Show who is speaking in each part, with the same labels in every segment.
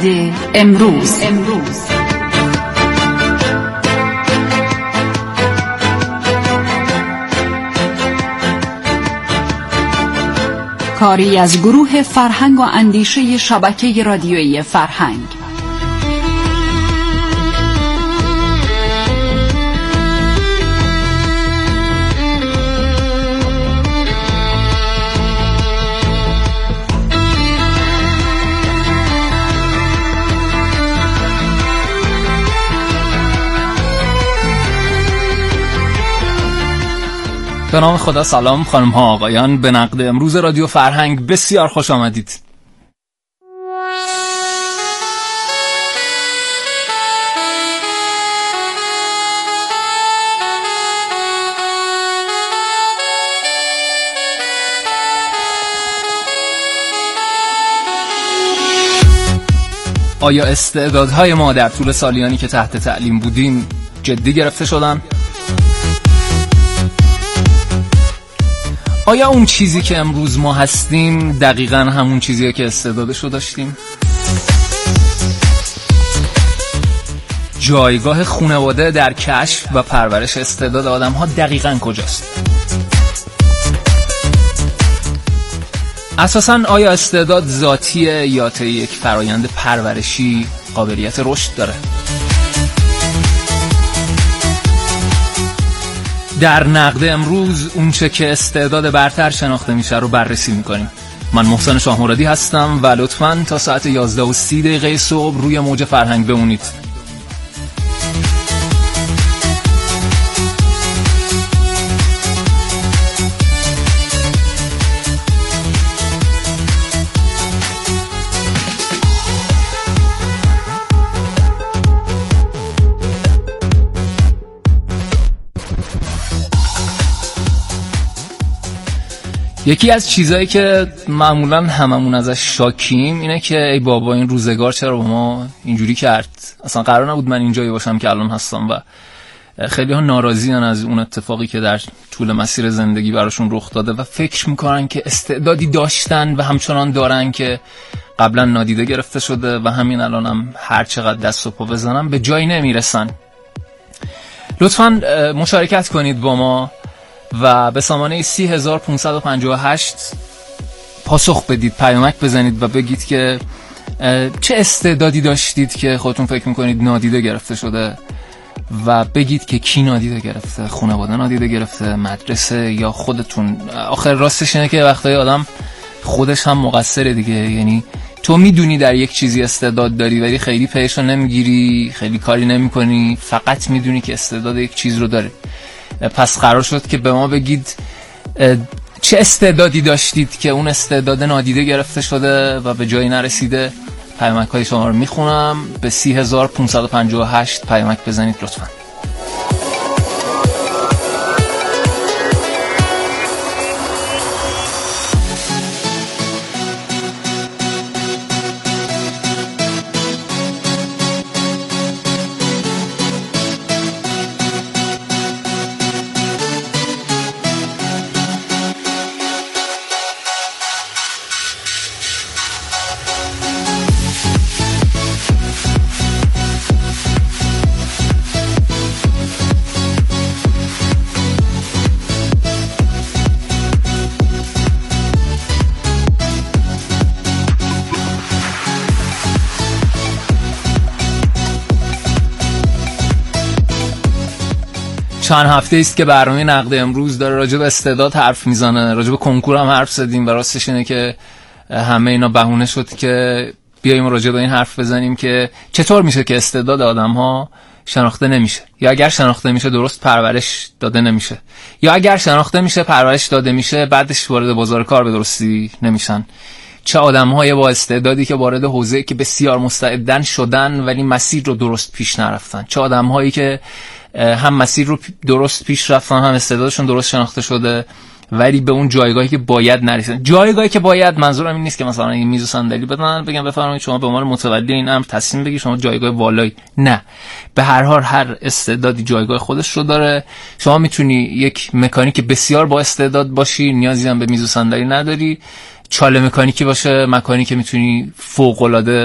Speaker 1: امروز. کاری از گروه فرهنگ و اندیشه شبکه رادیویی فرهنگ.
Speaker 2: به نام خدا. سلام خانم ها آقایان، به نقد امروز رادیو فرهنگ بسیار خوش آمدید. آیا استعدادهای ما در طول سالیانی که تحت تعلیم بودیم جدی گرفته شدن؟ آیا اون چیزی که امروز ما هستیم دقیقاً همون چیزیه که استعدادش رو داشتیم؟ جایگاه خانواده در کشف و پرورش استعداد آدم‌ها دقیقاً کجاست؟ اساساً آیا استعداد ذاتیه یا طی یک فرایند پرورشی قابلیت رشد داره؟ در نقد امروز اونچه که استعداد برتر شناخته میشه رو بررسی میکنیم. من محسن شاهمرادی هستم و لطفاً تا ساعت 11:30 صبح روی موج فرهنگ بمونید. یکی از چیزایی که معمولاً هممون ازش شاکیم اینه که ای بابا این روزگار چرا با ما اینجوری کرد، اصلا قرار نبود من اینجایی باشم که الان هستم. و خیلی ها ناراضی‌ان از اون اتفاقی که در طول مسیر زندگی براشون رخ داده و فکر میکنن که استعدادی داشتن و همچنان دارن که قبلا نادیده گرفته شده و همین الان هم هر چقدر دست و پا بزنن به جایی نمیرسن. لطفاً مشارکت کنید با ما و به سامانه 30558 پاسخ بدید، پیامک بزنید و بگید که چه استعدادی داشتید که خودتون فکر میکنید نادیده گرفته شده و بگید که کی نادیده گرفته، خانواده نادیده گرفته، مدرسه یا خودتون. آخر راستش اینه که وقتای آدم خودش هم مقصره دیگه، یعنی تو میدونی در یک چیزی استعداد داری ولی خیلی پیشو نمیگیری، خیلی کاری نمیکنی، فقط میدونی که استعداد یک چیز رو داره. پس قرار شد که به ما بگید چه استعدادی داشتید که اون استعداد نادیده گرفته شده و به جایی نرسیده. پیامک های شما رو میخونم، به 30558 پیامک بزنید لطفاً. چند هفته است که برنامه نقد امروز داره راجع به استعداد حرف میزنه، راجع به کنکور هم حرف زدیم و راستش اینه که همه اینا بهونه شد که بیاییم راجع به این حرف بزنیم که چطور میشه که استعداد آدم‌ها شناخته نمیشه، یا اگر شناخته میشه درست پرورش داده نمیشه، یا اگر شناخته میشه پرورش داده میشه بعدش وارد بازار کار به درستی نمیشن. چه آدم‌های با استعدادی که وارد حوزه‌ای که بسیار مستعدن شدن ولی مسیر رو درست پیش نرفتن، چه آدم‌هایی که هم مسیر رو درست پیش رفتن هم استعدادشون درست شناخته شده ولی به اون جایگاهی که باید نرسیدن. جایگاهی که باید منظورم این نیست که مثلا این میز و صندلی بدن بگم بفرمایید شما به عنوان متولی این امر تصمیم بگیرید شما جایگاه والایی، نه، به هر حال هر استعدادی جایگاه خودش رو داره. شما میتونی یک مکانیک بسیار با استعداد باشی، نیازی هم به میز و صندلی نداری. چاله مکانیکی باشه، مکانیک میتونی فوق العاده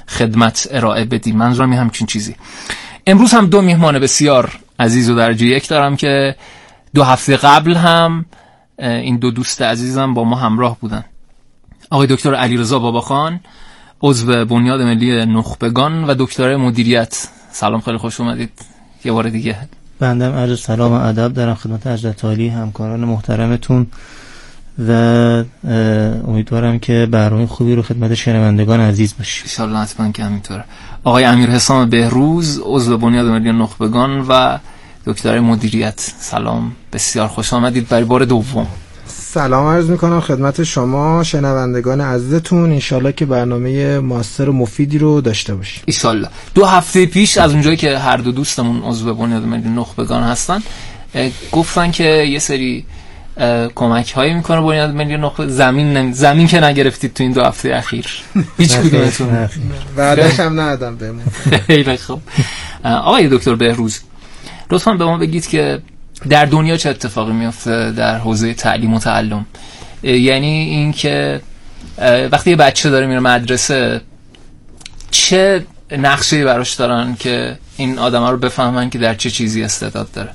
Speaker 2: خدمت ارائه بدیم. منظورم همچین چیزی. امروز هم 2 میهمان بسیار عزیز و درجه یک دارم که 2 هفته قبل هم این 2 دوست عزیزم با ما همراه بودن. آقای دکتر علیرضا باباخان، عضو بنیاد ملی نخبگان و دکترای مدیریت. سلام، خیلی خوش اومدید یه بار دیگه.
Speaker 3: بنده عرض سلام و ادب دارم خدمت حضرت عالی، همکاران محترمتون و امیدوارم که برنامه خوبی رو خدمت شنوندگان عزیز باشه.
Speaker 2: ان شاء الله حتما که همینطوره. آقای امیر حسام بهروز، عضو بنیاد ملی نخبگان و دکترای مدیریت. سلام، بسیار خوش آمدید برای بار دوم.
Speaker 4: سلام عرض میکنم خدمت شما شنوندگان عزیزتون. انشالله که برنامه موثر و مفیدی رو داشته باشیم.
Speaker 2: انشالله. 2 هفته پیش از اونجایی که هر 2 دوستمون عضو بنیاد ملی نخبگان هستن گفتن که یه سری کمک هایی میکنه بنیاد ملی نخبگان. زمین که نگرفتید تو این 2 هفته اخیر هیچ کدومتون.
Speaker 4: بعدش هم ندادم بهمون.
Speaker 2: خیلی خوب. آقای دکتر بهروز، لطفاً به ما بگید که در دنیا چه اتفاقی میفته در حوزه تعلیم و تعلم. یعنی این که وقتی یه بچه داره میره مدرسه چه نقشه‌ای براش دارن که این آدما رو بفهمن که در چه چیزی استعداد داره.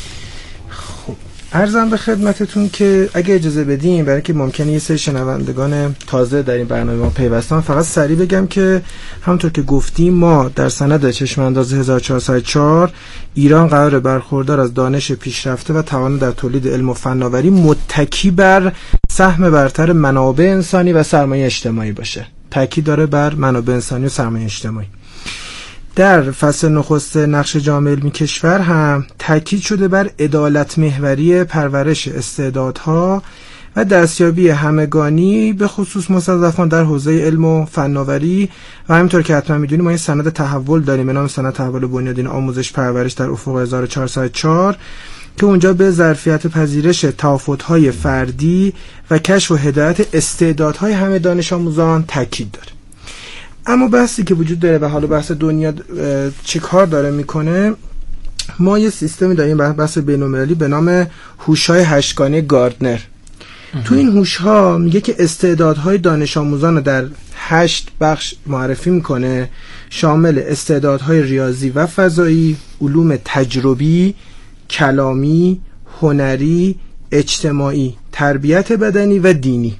Speaker 4: عرضم به خدمتتون که اگه اجازه بدیم، برای که ممکنه یه سری شنوندگان تازه در این برنامه ما پیوستن، فقط سریع بگم که همونطور که گفتیم ما در سند چشم انداز 1404 ایران قرار برخوردار از دانش پیشرفته و توان در تولید علم و فناوری متکی بر سهم برتر منابع انسانی و سرمایه اجتماعی باشه. تاکید داره بر منابع انسانی و سرمایه اجتماعی. در فصل نخست نقش جامع علمی کشور هم تاکید شده بر عدالت محوری پرورش استعدادها و دستیابی همگانی به خصوص مستضعفان در حوزه علم و فناوری. و همینطور که حتما میدونیم ما یه سند تحول داریم به نام سند تحول بنیادین آموزش پرورش در افق 1404 که اونجا به ظرفیت پذیرش تفاوت‌های فردی و کشف و هدایت استعدادهای همه دانش آموزان تاکید داره. اما بحثی که وجود داره و حالا بحث دنیا چه کار داره میکنه، ما یه سیستمی داریم بحث بین‌المللی به نام هوش‌های 8گانه گاردنر. تو این هوش‌ها میگه که استعدادهای دانش آموزان رو در 8 بخش معرفی میکنه، شامل استعدادهای ریاضی و فضایی، علوم تجربی، کلامی، هنری، اجتماعی، تربیت بدنی و دینی،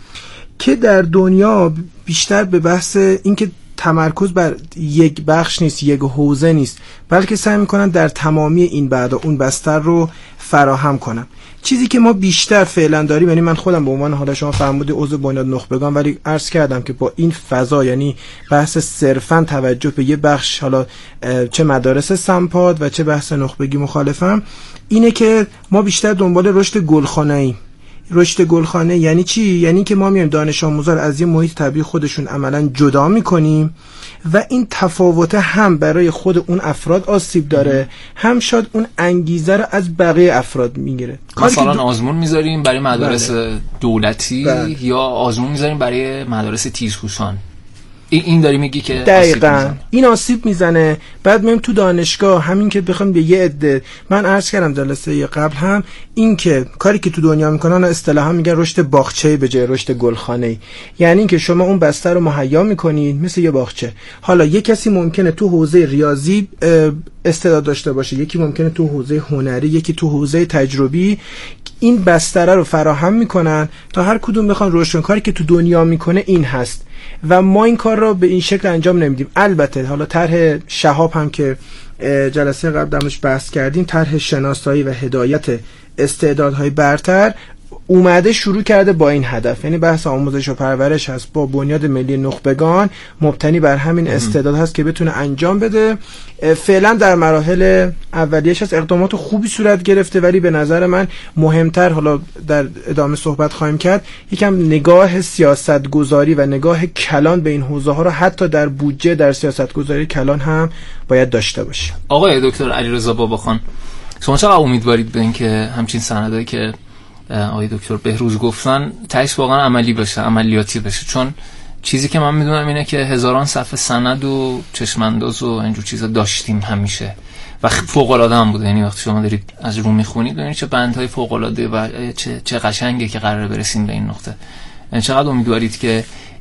Speaker 4: که در دنیا بیشتر به بحث اینکه تمرکز بر یک بخش نیست، یک حوزه نیست، بلکه سعی میکنن در تمامی این بعدا اون بستر رو فراهم کنن. چیزی که ما بیشتر فعلا داریم، یعنی من خودم به عنوان حالا شما فرمودید عضو بنیاد نخبگان، ولی عرض کردم که با این فضا، یعنی بحث صرفا توجه به یه بخش، حالا چه مدارس سمپاد و چه بحث نخبگی مخالفم، اینه که ما بیشتر دنبال رشد گلخانه‌ای. رشد گلخانه یعنی چی؟ یعنی که ما میایم دانش آموزا رو از یه محیط طبیعی خودشون عملاً جدا میکنیم و این تفاوت هم برای خود اون افراد آسیب داره، هم شاید اون انگیزه رو از بقیه افراد میگیره.
Speaker 2: مثلا آزمون میذاریم برای مدارس دولتی یا آزمون میذاریم برای مدارس تیزهوشان. این داری میگی که
Speaker 4: دقیقاً این آسیب میزنه. بعد میایم تو دانشگاه، همین که بخوام به یه عده، من عرض کردم جلسه قبل هم، این که کاری که تو دنیا میکنن اصطلاحا میگن رشد باغچه‌ای به جای رشد گلخانه‌ای. یعنی اینکه شما اون بستر رو مهیا میکنید مثل یه باغچه. حالا یه کسی ممکنه تو حوزه ریاضی استعداد داشته باشه، یکی ممکنه تو حوزه هنری، یکی تو حوزه تجربی. این بستر رو فراهم میکنن تا هر کدوم بخوان رشد کنن. کاری که تو دنیا میکنه این هست و ما این کار رو به این شکل انجام نمیدیم. البته حالا طرح شهاب هم که جلسه قبل درش بحث کردیم، طرح شناسایی و هدایت استعدادهای برتر، اومده شروع کرده با این هدف، یعنی بحث آموزش و پرورش هست با بنیاد ملی نخبگان، مبتنی بر همین استعداد هست که بتونه انجام بده. فعلا در مراحل اولیه‌اش هست، اقدامات خوبی صورت گرفته، ولی به نظر من مهمتر، حالا در ادامه صحبت خواهیم کرد، یکم نگاه سیاستگذاری و نگاه کلان به این حوزه ها رو حتی در بودجه، در سیاستگذاری کلان هم باید داشته باشیم.
Speaker 2: آقای دکتر علیرضا باباخان، شما چقدر امیدوارید به این که همچین سندایی که آقای دکتر بهروز گفتن تهش واقعا عملی بشه، عملیاتی بشه؟ چون چیزی که من میدونم اینه که هزاران صفحه سند و چشمانداز و اینجور چیزا داشتیم همیشه و فوق العاده هم بوده. یعنی وقتی شما دارید از رو میخونید ببینید چه بندهای فوق العاده و چه قشنگه که قراره برسیم به این نقطه. یعنی چقدر امیدوارید که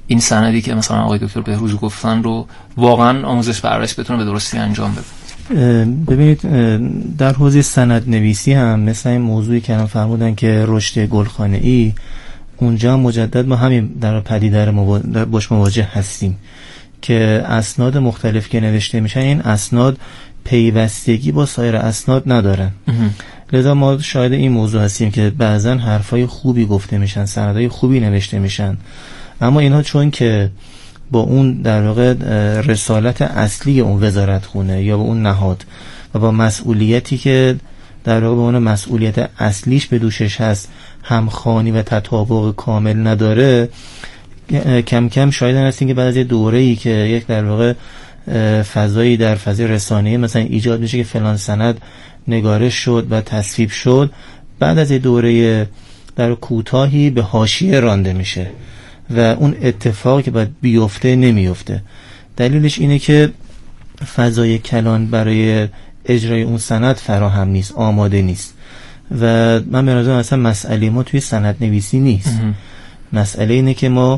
Speaker 2: این سندی که مثلا آقای دکتر بهروز گفتن رو واقعا آموزش پرورش بتونه به درستی انجام بده.
Speaker 3: ببینید در حوزه سندنویسی هم مثل این موضوعی که الان فرمودن که رشد گلخانه‌ای، اونجا مجدد ما همین در پدیده باش مواجه هستیم که اسناد مختلف که نوشته میشن این اسناد پیوستگی با سایر اسناد ندارن. لذا ما شاهد این موضوع هستیم که بعضا حرفای خوبی گفته میشن، سندهای خوبی نوشته میشن، اما اینها چون که با اون در واقع رسالت اصلی اون وزارتخونه یا با اون نهاد و با مسئولیتی که در واقع به اون مسئولیت اصلیش به دوشش هست همخوانی و تطابق کامل نداره، کم کم شایدن هستیم که بعد از دوره‌ای که یک در واقع فضایی در فضای رسانه‌ای مثلا ایجاد میشه که فلان سند نگارش شد و تصویب شد، بعد از دوره در کوتاهی به حاشیه رانده میشه و اون اتفاقی که باید بیفته نمیفته. دلیلش اینه که فضای کلان برای اجرای اون سند فراهم نیست، آماده نیست. و من به نظرم اصلا مسئله ما توی سند نویسی نیست. مسئله اینه که ما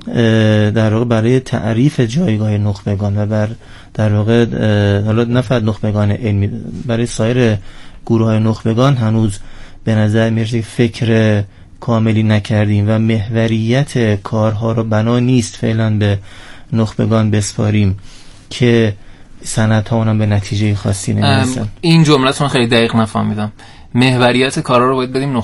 Speaker 3: در واقع برای تعریف جایگاه نخبگان و در واقع حالا نه فقط نخبگان علمی، برای سایر گروه های نخبگان هنوز به نظر میرسه فکر کاملی نکردیم و محوریت کارها رو بنا نیست فعلا به نخبگان بسپاریم که سندها اونم به نتیجه خاصی نمیرسن.
Speaker 2: این جمله‌تون خیلی دقیق نفهمیدم. محوریت کارا رو باید بدیم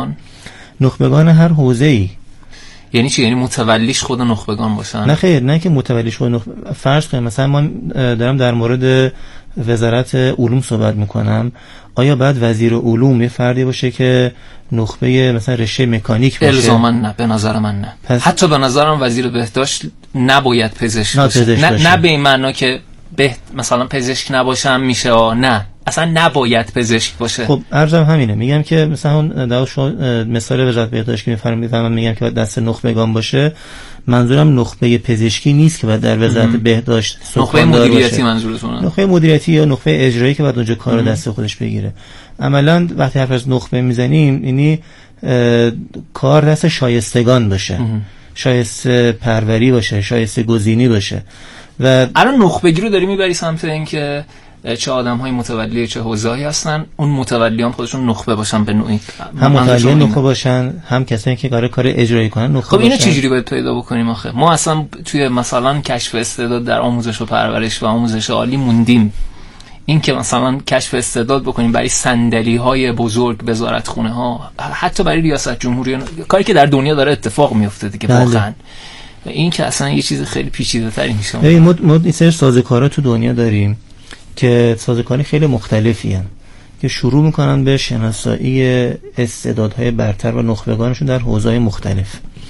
Speaker 2: نخبگان
Speaker 3: هر حوزه‌ای.
Speaker 2: یعنی چی؟ یعنی متولیش خود نخبگان باشن؟
Speaker 3: نه خیر، نه که متولیش خود فرض کنیم مثلا من دارم در مورد وزارت علوم صحبت میکنم، آیا بعد وزیر علوم یه فردی باشه که نخبه مثلا رشته مکانیک باشه؟
Speaker 2: الزاما نه، به نظر من نه. حتی به نظرم وزیر بهداشت نباید پزشک باشه. نه به این معنا که مثلا پزشک نباشم میشه، نه اصلا نباید پزشک باشه.
Speaker 3: خب عرضم همینه، میگم که مثلا مثال وزارت بهداشت که میفهمم میگم که باید دست نخبگان باشه، منظورم نخبه پزشکی نیست که باید در وزارت بهداشت
Speaker 2: نخبه مدیریتی منظورتونه؟
Speaker 3: نخبه مدیریتی یا نخبه اجرایی که باید اونجا کار دست خودش بگیره. عملا وقتی حرف از نخبه میزنیم یعنی کار دست شایستگان باشه، شایسته پروری باشه، شایسته گزینی باشه. و
Speaker 2: الان نخبگی رو داری میبری سمت اینکه چه آدم‌های متولی چه حوزه‌ای هستن، اون متولیان خودشون نخبه باشن به نوعی،
Speaker 3: هم متولیان نخبه باشن، هم کسایی که کار اجرایی کنن نخبه
Speaker 2: خب
Speaker 3: باشن.
Speaker 2: اینو چجوری باید پیدا بکنیم آخه؟ ما اصلا توی مثلا کشف استعداد در آموزش و پرورش و آموزش عالی موندیم. این که مثلا کشف استعداد بکنیم برای صندلی‌های بزرگ وزارتخونه‌ها، حتی برای ریاست جمهوری، کاری که در دنیا داره اتفاق میفته دیگه واقعا. و این که اصلا یه چیز خیلی پیچیده‌تری میشه.
Speaker 3: ببین ما این سری سازوکارا تو دنیا داریم که سازوکاری خیلی مختلفی هستن که شروع میکنن به شناسایی استعدادهای برتر و نخبگانشون در حوزه‌های مختلف،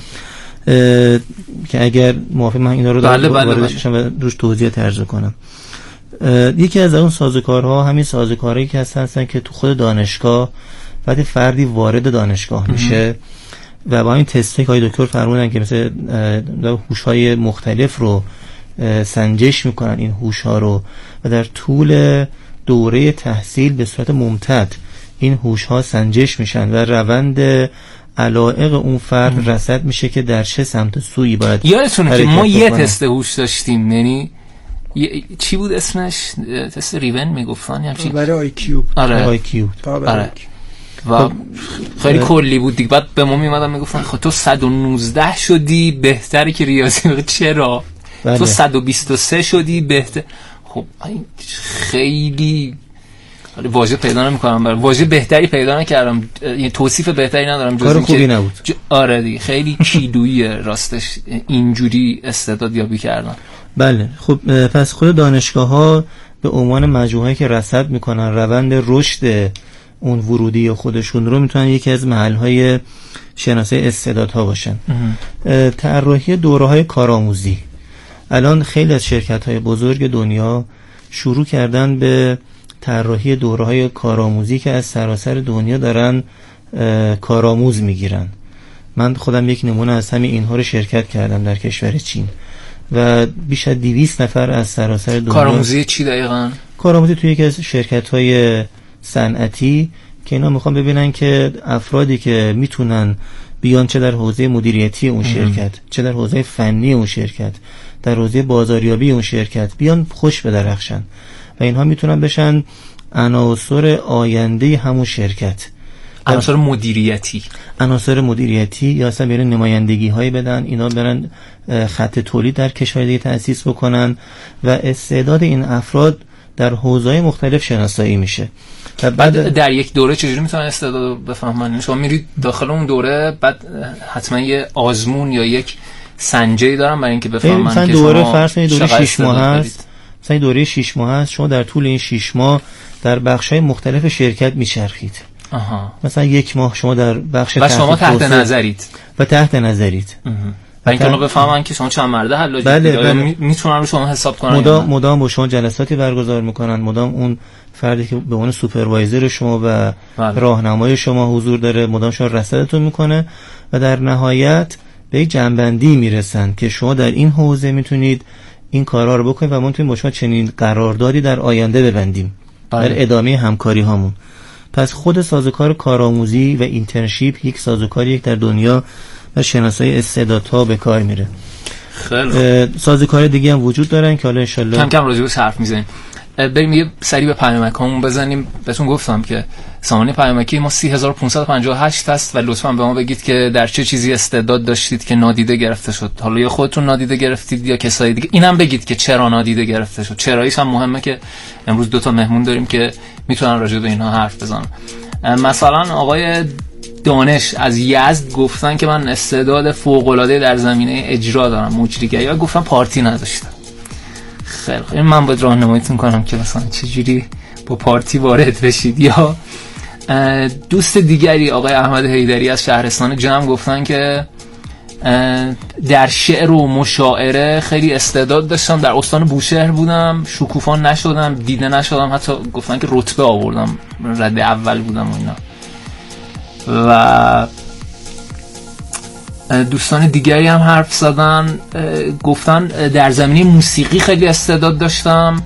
Speaker 3: که اگر موافق من اینا رو واردشم و روش توضیح عرض کنم. یکی از اون سازوکارها همین سازوکارهایی که هستن که تو خود دانشگاه وقتی فردی وارد دانشگاه میشه و با این تستایی که آقای دکتر فرمودن که مثل هوش‌های مختلف رو سنجش میکنن، این هوش‌ها رو، و در طول دوره تحصیل به صورت ممتد این هوش‌ها سنجش میشن و روند علایق اون فرد رصد میشه که در چه سمت سویی باید.
Speaker 2: یادتونه که ما یه تست هوش داشتیم، یعنی چی بود اسمش؟ تست ریون میگفتن یا چی؟
Speaker 4: برای آی کیو.
Speaker 3: آی کیو.
Speaker 2: و خیلی کلی بود دیگه. بعد به ما میومدن میگفتن خب تو 119 شدی بهتری که ریاضی. چرا؟ بله. تو 123 شدی بهتر. خب خیلی واژه پیدا نمی‌کنم، واژه بهتری پیدا نکردم، یعنی توصیف بهتری ندارم جز اینکه خوبی نبود. آره دیگه خیلی کیلویی راستش اینجوری استعداد یابی کردن.
Speaker 3: بله. خب پس خود دانشگاه‌ها به عنوان مجموعه‌ای که رصد می‌کنن روند رشد اون ورودی خودشون رو، میتونن یکی از محل‌های شناسایی استعدادها باشن. طراحی دوره‌های کارآموزی، الان خیلی از شرکت‌های بزرگ دنیا شروع کردن به طراحی دوره‌های کارآموزی که از سراسر دنیا دارن کارآموز میگیرن. من خودم یک نمونه از همین اینها رو شرکت کردم در کشور چین و بیش از 200 نفر از سراسر دنیا.
Speaker 2: کارآموزی چی دقیقاً؟
Speaker 3: کارآموزی توی یکی از شرکت‌های صنعتی که اینا میخوان ببینن که افرادی که میتونن بیان، چه در حوزه مدیریتی اون شرکت، چه در حوزه فنی اون شرکت، در حوزه بازاریابی اون شرکت، بیان خوش بدرخشن و اینها میتونن بشن عناصر آینده همون شرکت، عناصر مدیریتی یا اصلا برن نمایندگی هایی بدن، اینا برن خط تولید در کشور دیگه تأسیس بکنن و استعداد این افراد در حوزه‌های مختلف شناسایی میشه.
Speaker 2: بعد در یک دوره چجوری میتونن استعداد بفهمن؟ شما میرید داخل اون دوره، بعد حتما یه آزمون یا یک سنجی دارن برای اینکه بفهمن که
Speaker 3: دوره
Speaker 2: شما
Speaker 3: فرض کنید دوره 6 ماه هست، مثلا دوره 6 ماه هست، شما در طول این 6 ماه در بخش‌های مختلف شرکت میچرخید. مثلا 1 ماه شما در بخش
Speaker 2: و شما تحت نظرید و اینکه اونو بفهمن که شما چند مرده حلاجی
Speaker 3: بله.
Speaker 2: میتونن رو شما حساب کنن،
Speaker 3: مدام با شما جلساتی برگزار میکنن، مدام اون فردی که به عنوان سوپروایزر شما و راهنمای شما حضور داره مدام شما رصدتون میکنه و در نهایت به یک جنبندی میرسن که شما در این حوزه میتونید این کارا رو بکنید و ما میتونیم با شما چنین قراردادی در آینده ببندیم در ادامه همکاری هامون. پس خود سازوکار کارآموزی و اینترنشیپ یک سازوکاری در دنیا و شناسایی استعدادها به کار میره.
Speaker 2: خیلی
Speaker 3: سازوکار دیگه هم وجود دارن که حالا ان شاءالله
Speaker 2: کم کم راجع بهش حرف میزنیم. بریم یه سری به پیامکامون بزنیم. بهتون گفتم که سامانه پیامکی ما 30558 هست و لطفاً به ما بگید که در چه چیزی استعداد داشتید که نادیده گرفته شد. حالا یا خودتون نادیده گرفتید یا کسای دیگه. اینم بگید که چرا نادیده گرفته شد. چراییش هم مهمه که امروز 2 تا مهمون داریم که میتونن راجع به اینها حرف بزنن. مثلا آقای دانش از یزد گفتن که من استعداد فوق‌العاده در زمینه اجرا دارم، مجریگری، یا گفتن پارتی نداشتم. خیلی من باید راهنماییتون کنم که مثلا چجوری با پارتی وارد بشید. یا دوست دیگری آقای احمد حیدری از شهرستان جمع گفتن که در شعر و مشاعره خیلی استعداد داشتم، در استان بوشهر بودم، شکوفا نشدم، دیده نشدم، حتی گفتن که رتبه آوردم، رده اول بودم و اینا. و دوستان دیگری هم حرف زدن، گفتن در زمینه موسیقی خیلی استعداد داشتم.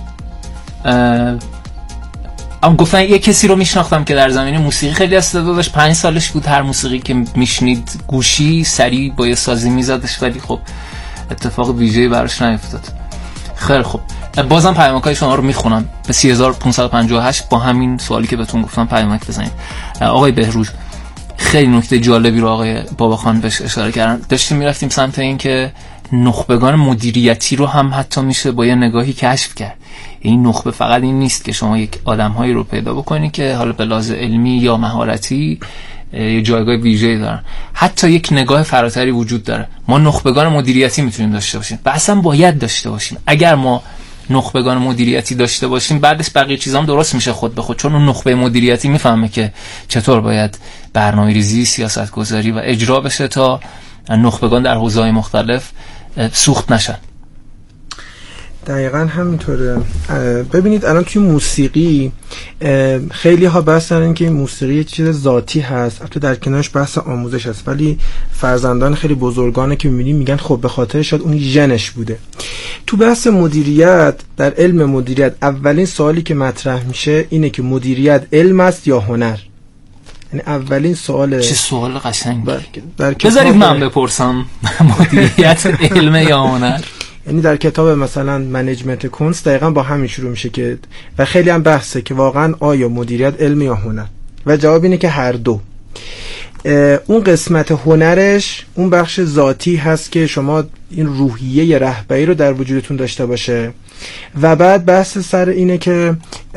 Speaker 2: اما گفتن یه کسی رو میشناختم که در زمینه موسیقی خیلی استعداد داشت، 5 سالش بود، هر موسیقی که میشنید گوشی سریع با یه سازی میزدش، ولی خب اتفاق ویژه‌ای براش نیفتاد. خیلی خب بازم پیامک‌های شما رو میخونم به 30558 با همین سوالی که بهتون گفتم پیامک بزنید. آقای بهروز خیلی نکته جالبی رو آقای باباخان بهش اشاره کردن. داشتیم میرفتیم سمت این که نخبگان مدیریتی رو هم حتی میشه با یه نگاهی کشف کرد. این نخبه فقط این نیست که شما یک آدم‌هایی رو پیدا بکنید که حالا به لحاظ علمی یا مهارتی یه جایگاه ویژه‌ای دارن، حتی یک نگاه فراتری وجود داره. ما نخبگان مدیریتی میتونیم داشته باشیم و اصلا باید داشته باشیم. اگر ما نخبگان مدیریتی داشته باشیم بعدش بقیه چیزام درست میشه خود به خود، چون اون نخبه مدیریتی میفهمه که چطور باید برنامه‌ریزی، سیاست‌گذاری و اجرا بشه تا نخبگان در حوزه‌های مختلف سوخت نشن.
Speaker 4: دقیقاً همینطوره. ببینید الان توی موسیقی خیلی ها بحث دارن که موسیقی یه چیز ذاتی هست، البته در کنارش بحث آموزش هست، ولی فرزندان خیلی بزرگانه که میبینیم میگن خب به خاطر شاید اون ژنش بوده. تو بحث مدیریت، در علم مدیریت اولین سوالی که مطرح میشه اینه که مدیریت علم است یا هنر. یعنی اولین سوال.
Speaker 2: چه سوال قشنگی. بذارید من بپرسم مدیریت علم یا هنر؟
Speaker 4: یعنی در کتاب مثلا منیجمنت کنست دقیقاً با همین شروع میشه که و خیلی هم بحثه که واقعاً آیا مدیریت علم یا هنر، و جواب اینه که هر دو. اون قسمت هنرش اون بخش ذاتی هست که شما این روحیه رهبری رو در وجودتون داشته باشه، و بعد بحث سر اینه که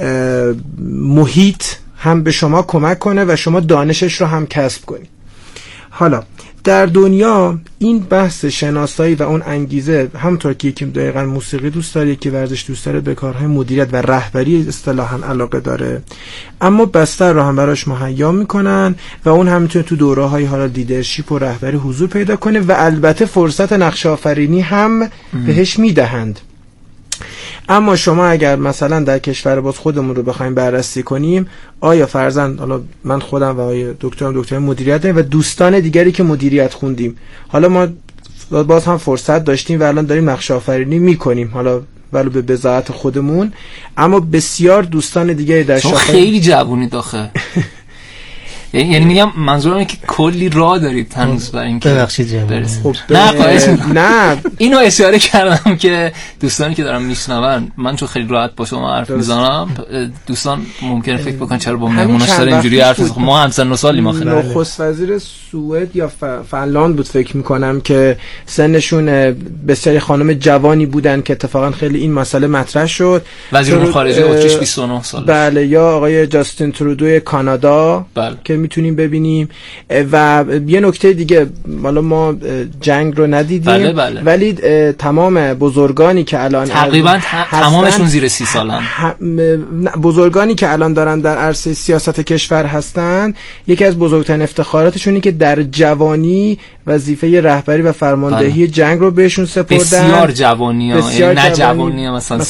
Speaker 4: محیط هم به شما کمک کنه و شما دانشش رو هم کسب کنید. حالا در دنیا این بحث شناسایی و اون انگیزه، همونطور که یکی دقیقاً موسیقی دوست داره، یکی ورزش دوست داره، به کارهای مدیریت و رهبری اصطلاحاً علاقه داره، اما بستر رو هم براش مهیا میکنن و اون هم میتونه تو دوره‌های حالا لیدرشپ و رهبری حضور پیدا کنه و البته فرصت نقش آفرینی هم بهش میدهند. اما شما اگر مثلا در کشور باز خودمون رو بخوایم بررسی کنیم، آیا فرضاً حالا من خودم و آیا دکتر مدیریت و دوستان دیگری که مدیریت خوندیم، حالا ما باز هم فرصت داشتیم و الان داریم نقش آفرینی میکنیم، حالا ولو به بضاعت خودمون، اما بسیار دوستان دیگری در
Speaker 2: شما خیلی جوونی داخل یعنی میگم منظورم اینه که کلی راه دارید هنوز برای اینکه
Speaker 3: ببخشید جناب.
Speaker 4: خب
Speaker 2: نه اینو اشاره کردم که دوستانی که دارم میشنون، من چون خیلی راحت با شما حرف میزنم، دوستان ممکنه فکر بکنن چرا با مهموناش داره اینجوری حرف میزنه. ما همسن و سالیم آخه.
Speaker 4: نخست وزیر سوئد یا فنلاند بود فکر میکنم که سنشون بسیاری خانم جوانی بودن که اتفاقا خیلی این مسئله مطرح شد.
Speaker 2: وزیر امور خارجه اتریش 29 سال.
Speaker 4: بله، یا آقای جاستین ترودو کانادا که میتونیم ببینیم. و یه نکته دیگه، حالا ما جنگ رو ندیدیم ولی تمام بزرگانی که الان
Speaker 2: تقریبا تمامشون زیر 30 سالن،
Speaker 4: بزرگانی که الان دارن در عرصه سیاست کشور هستن، یکی از بزرگترین افتخاراتشون اینه که در جوانی وظیفه رهبری و فرماندهی جنگ رو بهشون سپردن.
Speaker 2: بسیار جوانی ها، نه جوانی ها، مثلا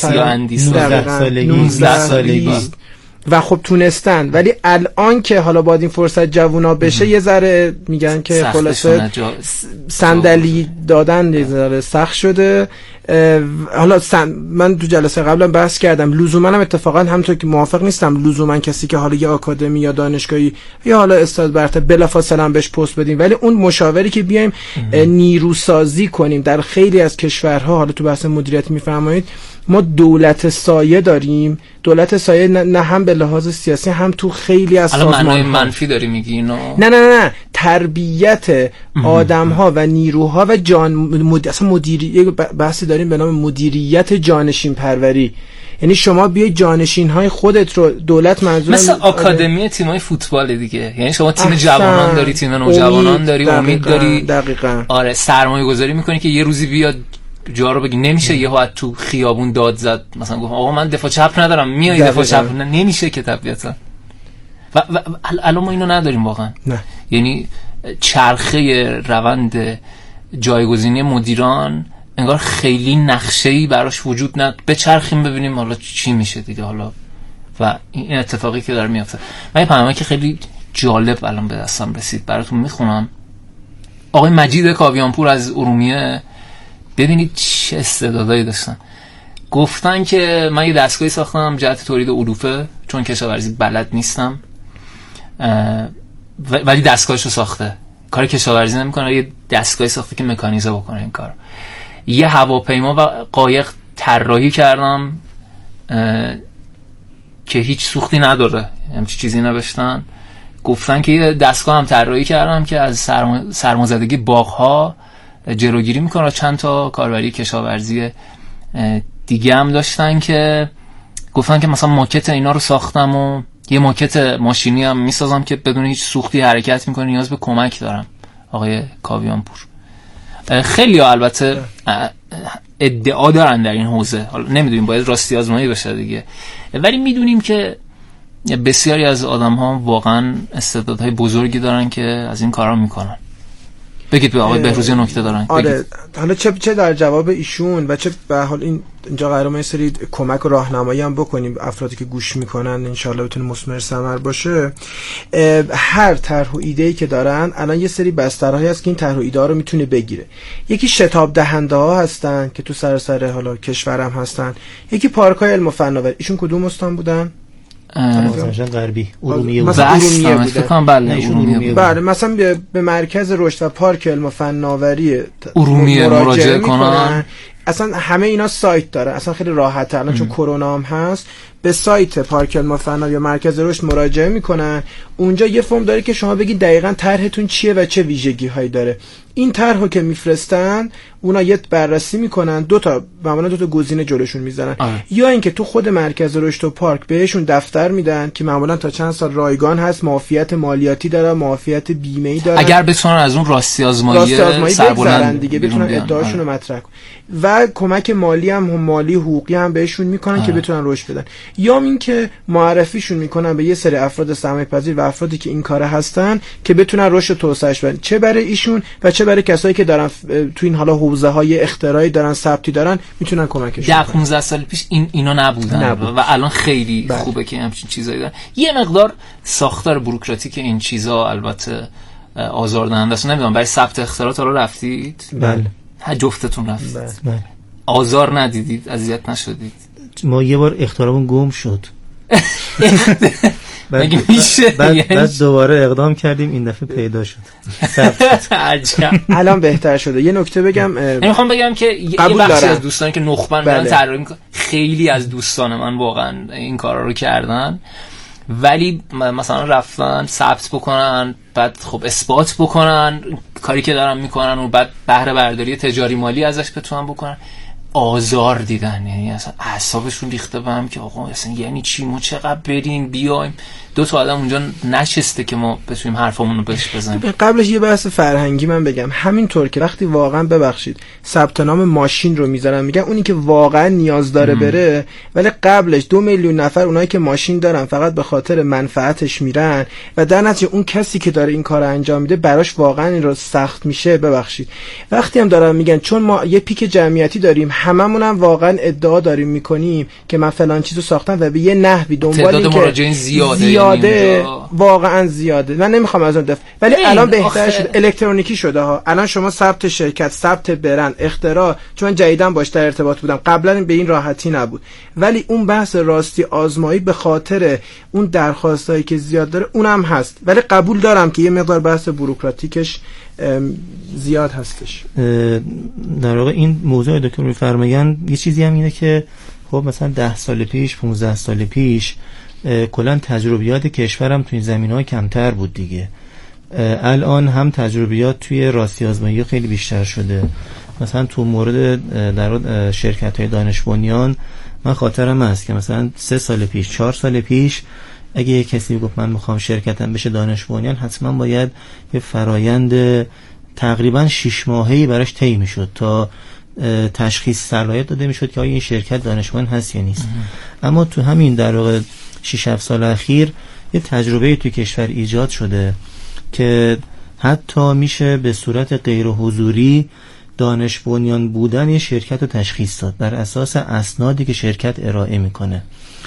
Speaker 2: 19 سالگی
Speaker 4: و خب تونستن. ولی الان که حالا باید این فرصت جوونا بشه یه ذره میگن که خلاصه صندلی دادن یه ذره سخت شده. حالا من تو جلسه قبلم بحث کردم، لزوما هم اتفاقا همونطور که موافق نیستم لزوما کسی که حالا یه آکادمی یا دانشگاهی یا حالا استاد برتر بلافاصله بهش پست بدیم، ولی اون مشاوری که بیایم نیروسازی کنیم. در خیلی از کشورها، حالا تو بحث مدیریت میفرمایید، ما دولت سایه داریم. دولت سایه نه هم به لحاظ سیاسی هم تو خیلی از سازمان‌ها.
Speaker 2: معنای منفی داری میگی اینو؟
Speaker 4: نه تربیت آدم‌ها و نیروها و اصلا مدیریت، بحثی داریم به نام مدیریت جانشین پروری. یعنی شما بیای جانشین‌های خودت رو، دولت منظورم
Speaker 2: مثل آکادمی تیم‌های فوتبال دیگه، یعنی شما تیم جوانان داری، تیم نوجوانان داری، امید داری.
Speaker 4: دقیقاً.
Speaker 2: آره، سرمایه‌گذاری می‌کنی که یه روزی بیاد جا رو بگی. نمیشه یهو از تو خیابون داد زد مثلا گفت آقا من دفاع چپ ندارم، میای دفاع چپ. نمیشه که طبیعتا. و الان ما اینو نداریم واقعا.
Speaker 4: نه.
Speaker 2: یعنی چرخه روند جایگزینی مدیران انگار خیلی نقشه‌ای براش وجود نداره. بچرخیم ببینیم حالا چی میشه دیگه. حالا و این اتفاقی که داره میفته. من یه پیامک که خیلی جالب الان به دستم رسید براتون میخونم. آقای مجید کاویانپور از ارومیه، ببینید چه استعدادایی داشتن. گفتن که من یه دستگاهی ساختم جهت تولید علوفه، چون کشاورزی بلد نیستم، ولی دستگاهشو ساخته. کار کشاورزی نمیکنه، یه دستگاهی ساخته که مکانیزه بکنه این کار. یه هواپیما و قایق طراحی کردم که هیچ سوختی نداره، همچین چیزی نوشتن. گفتن که یه دستگاه هم طراحی کردم که از سرمازدگی باغ‌ها جلوگیری میکنه. چند تا کاربری کشاورزی دیگه هم داشتن که گفتن که مثلا ماکت اینا رو ساختم و یه ماکت ماشینی هم میسازم که بدون هیچ سوختی حرکت میکنه، نیاز به کمک دارم. آقای کاویانپور خیلی ها البته ادعا دارن در این حوزه، حالا نمیدونیم، باید راستی آزمایی بشه دیگه، ولی میدونیم که بسیاری از آدم ها واقعا استعدادهای بزرگی دارن که از این کارا میکنن. بگید به آقای بهروزی نکته دارن.
Speaker 4: آره، حالا چه در جواب ایشون و چه به حال اینجا قراره یه سری کمک و راهنمایی هم بکنیم افرادی که گوش میکنن، انشالله بتونه مثمر ثمر باشه. هر طرح و ایده‌ای که دارن الان یه سری بسترهایی هست که این طرح و ایده رو میتونه بگیره. یکی شتاب دهنده ها هستن که تو سراسر حالا کشورم هستن، یکی پارک‌های علم و فناوری. ایشون کدوم استان بودن؟
Speaker 3: مثلا غربی، ارومیه
Speaker 2: بودن.
Speaker 4: بله، مثلا به مرکز رشد و پارک علم و فناوری
Speaker 2: ارومیه مراجعه کنن.
Speaker 4: اصلا همه اینا سایت داره، اصلا خیلی راحته الان چون کرونا هم هست. به سایت پارک علم و فناوری یا مرکز رشد مراجعه میکنن. اونجا یه فرم داره که شما بگید دقیقاً طرحتون چیه و چه ویژگی هایی داره. این طرحو که میفرستن اونا یه بررسی میکنن، معمولا دو تا گزینه جلوشون میذارن. یا اینکه تو خود مرکز رشد و پارک بهشون دفتر میدن که معمولا تا چند سال رایگان هست، معافیت مالیاتی داره، معافیت بیمه‌ای داره.
Speaker 2: اگر بتونن از اون راستی آزمایی
Speaker 4: بگذرن دیگه، بتونن ادعاشون رو مطرح کنن. و کمک مالی هم مالی حقوقی هم بهشون میکنن که بتونن رشد بدن. یا اینکه معرفیشون میکنن به یه سری افراد سرمایه‌پذیر و افرادی که این کاره هستن که بتونن رشد و توسعهش بدن، چه برای ایشون و چه برای کسایی که دارن تو این حالا حوزه‌های اختراعی دارن، ثبتی دارن، میتونن کمکشون کنن.
Speaker 2: 15 سال پیش اینا نبودن و الان خیلی خوبه که همچین چیزایی دارن. یه مقدار ساختار بوروکراتیک این چیزا البته آزاردهنده است. نمیدونم برای ثبت اختراعات رو رفتید؟
Speaker 3: بله.
Speaker 2: جفتتون رفتید؟
Speaker 3: بله.
Speaker 2: آزار ندیدید؟ اذیت نشدید؟
Speaker 3: ما یه بار اختراعمون گم شد.
Speaker 2: مگه میشه؟
Speaker 3: بعد دوباره اقدام کردیم، این دفعه پیدا شد.
Speaker 2: عجب.
Speaker 4: الان بهتر شده. یه نکته بگم،
Speaker 2: میخوام بگم که یه بخشی از دوستانی که نخبن میرن طراحی میکنن، خیلی از دوستان من واقعا این کارا رو کردن، ولی مثلا رفتن ثبت بکنن، بعد خب اثبات بکنن کاری که دارن میکنن و بعد بهره برداری تجاری مالی ازش بتونن بکنن، آزار دیدن. یعنی اصلا اعصابشون ریخته به هم که آقا اصلا یعنی چی، ما چقدر بریم بیایم، دو تا آدم اونجا نشسته که ما بتونیم حرفمون رو بهش بزنیم.
Speaker 4: قبلش یه بحث فرهنگی من بگم، همینطور که وقتی واقعا ببخشید ثبت نام ماشین رو میذارن میگن اونی که واقعا نیاز داره بره، ولی قبلش 2 میلیون نفر اونایی که ماشین دارن فقط به خاطر منفعتش میرن و در نتیجه اون کسی که داره این کارو انجام میده براش واقعا این رو سخت میشه. ببخشید وقتی هم دارن میگن چون ما یه پیک جمعیتی داریم، هممون هم واقعا ادعا داریم میکنیم که من فلان چیزو ساختم و به یه نحوی دنبال این که زیاده واقعا زیاده، من نمیخوام از اون دفع، ولی الان بهتر شده، الکترونیکی شده ها. الان شما ثبت شرکت، ثبت برند، اختراع، چون جدیداً باش در ارتباط بودم، قبلا به این راحتی نبود، ولی اون بحث راستی آزمایی به خاطر اون درخواستایی که زیاد داره اونم هست، ولی قبول دارم که یه مقدار بحث بوروکراتیکش زیاد هستش.
Speaker 3: در واقع این موضوع دکتر میفرمایند یه چیزی هم اینه که خب مثلا 10 سال پیش 15 سال پیش کلا تجربیات کشورم توی این زمینه‌ها کمتر بود دیگه. الان هم تجربیات توی راستی آزمایی خیلی بیشتر شده. مثلا تو مورد در شرکت‌های دانش بنیان من خاطرم هست که مثلا 3 سال پیش 4 سال پیش اگه یه کسی گفت من میخوام شرکتم بشه دانش بنیان، حتما باید یه فرایند تقریبا 6 ماهه‌ای براش طی میشد تا تشخیص صلاحیت داده میشد که آیا این شرکت دانش بنیان هست یا نیست. اما تو همین در واقع 6-7 سال اخیر یه تجربه توی کشور ایجاد شده که حتی میشه به صورت غیر حضوری دانش بنیان بودن یه شرکت رو تشخیص داد بر اساس اسنادی که شرکت ارائه میکنه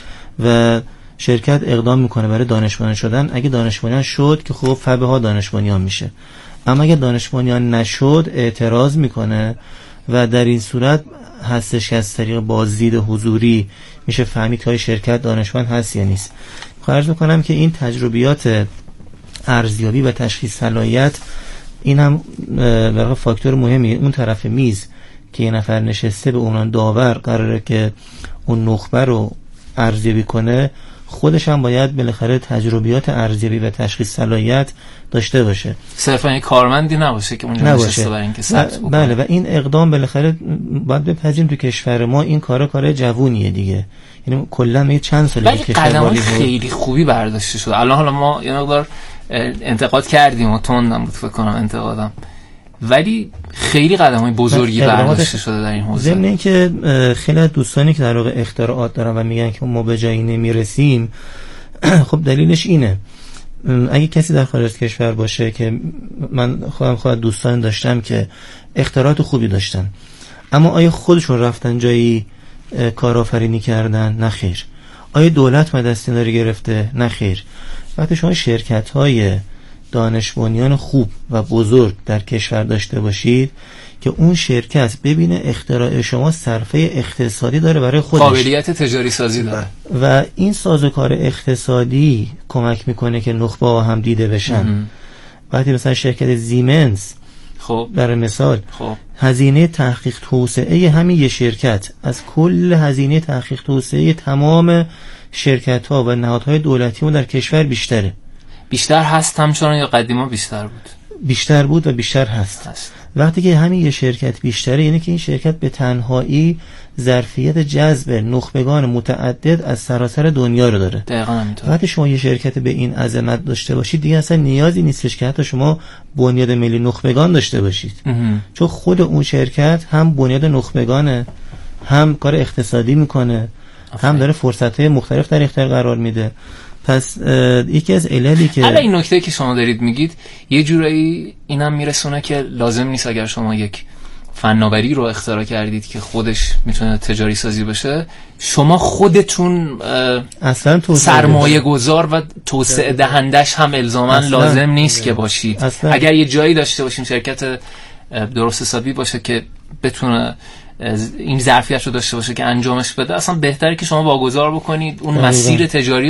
Speaker 3: و شرکت اقدام میکنه برای دانش بنیان شدن. اگه دانش بنیان شد که خب فبه ها دانش بنیان میشه، اما اگه دانش بنیان نشد اعتراض میکنه و در این صورت هستش که از طریق بازدید حضوری میشه فهمید که شرکت دانشمند هست یا نیست. خواهش میکنم که این تجربیات ارزیابی و تشخیص صلاحیت این هم برای فاکتور مهمی. اون طرف میز که یه نفر نشسته به عنوان داور قراره که اون نخبه رو ارزیابی کنه، خودش هم باید بالاخره تجربیات ارزیابی و تشخیص صلاحیت داشته باشه،
Speaker 2: صرفا یک کارمندی نباشه که اونجا نشسته برای اینکه ثبت بکنه.
Speaker 3: بله، و این اقدام بالاخره باید بپذیریم تو کشور ما این کار جوونیه دیگه، یعنی کلا یه چند ساله
Speaker 2: که کشور قدم خیلی خوبی برداشته شده. الان حالا ما یه مقدار انتقاد کردیم و تندم بود فکر کنم انتقادم، ولی خیلی قدم‌های بزرگی برداشته شده در این حوزه.
Speaker 3: ضمن اینکه خیلی از دوستانی که در واقع اختراعات دارن و میگن که ما به جایی نمیرسیم، خب دلیلش اینه. اگه کسی در خارج از کشور باشه که من خودم دوستان داشتم که اختراعات خوبی داشتن، اما آیا خودشون رفتن جایی کارآفرینی کردن؟ نه خیر. آیا دولت مدستیاری گرفته؟ نه خیر. وقتی شما شرکت‌های دانش بنیان خوب و بزرگ در کشور داشته باشید که اون شرکت ببینه اختراع شما صرفه اقتصادی داره برای خودش،
Speaker 2: قابلیت تجاری سازی داره
Speaker 3: و این سازوکار اقتصادی کمک میکنه که نخبه ها هم دیده بشن. وقتی مثلا شرکت زیمنز
Speaker 2: خب
Speaker 3: برای مثال هزینه تحقیق توسعه همین یه شرکت از کل هزینه تحقیق توسعه تمام شرکت ها و نهادهای دولتی در کشور بیشتر هست همچنان یا قدیما بیشتر بود و بیشتر هست. وقتی که همین یه شرکت بیشتره، یعنی که این شرکت به تنهایی ظرفیت جذب نخبگان متعدد از سراسر دنیا رو داره.
Speaker 2: دقیقاً همینطور.
Speaker 3: وقتی شما یه شرکت به این عظمت داشته باشید دیگه اصلا نیازی نیستش که حتی شما بنیاد ملی نخبگان داشته باشید، چون خود اون شرکت هم بنیاد نخبگانه، هم کار اقتصادی میکنه، هم داره فرصت‌های مختلف در اختیار قرار میده. پس یکی از عللی که
Speaker 2: حالا این نکته که شما دارید میگید یه جورایی اینم میرسونه که لازم نیست اگر شما یک فناوری رو اختراع کردید که خودش میتونه تجاری سازی بشه، شما خودتون
Speaker 3: اصلا
Speaker 2: سرمایه گذار و توسعه دهندش هم الزاما لازم نیست که باشید. اگر یه جایی داشته باشیم شرکت درست حسابی باشه که بتونه این ظرفیت رو داشته باشه که انجامش بده، اصلا بهتره که شما واگذار بکنید اون مسیر تجاری